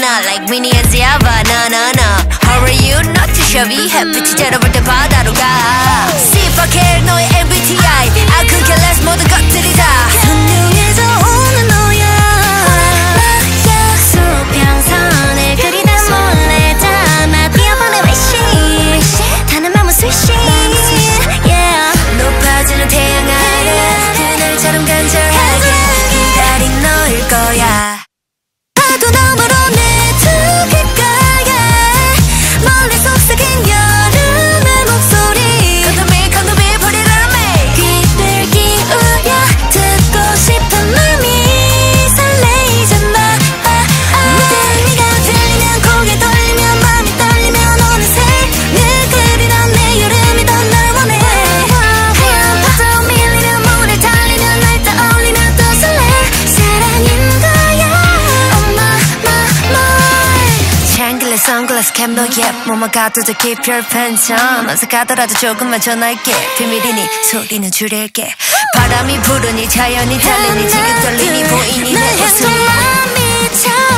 not like Minnie and Ziava. No, no, no. How are you? Not too shabby. 햇빛이 째려볼 때 바다로 가. See if I care. 너의 MBTI. I could care less. 모든 것들이 다 선명해져 오는 너야. 수평선을 그리다 몰래 담아 뛰어보내 wish. 타는 맘은 swish. Yeah. 높아지는 태양 아래 그날처럼 간절하게 기다린 너일 거야. 파도 너머로 내 두 귓가에 멀리 속삭인 여름의 목소리. Come to me, put it on me. 귀를 기울여 듣고 싶은 맘이 설레이잖아. 네가 들리면 고개 돌리면 맘이 떨리면 어느새 늘 그리던 내 여름이 더 널 원해. 하얀 파도 밀리면 물에 달리면 날 떠올리면 또 설레. 사랑인 거야. Oh my Triangle sunglass cap 너 몸만 가둬도 keep your pants on. 어색하더라도 조금만 전할게. 비밀이니 소리는 줄일게. 바람이 부르니 자연이 달리니 지금 떨리니 보이니 내 내 웃음이 마음이 차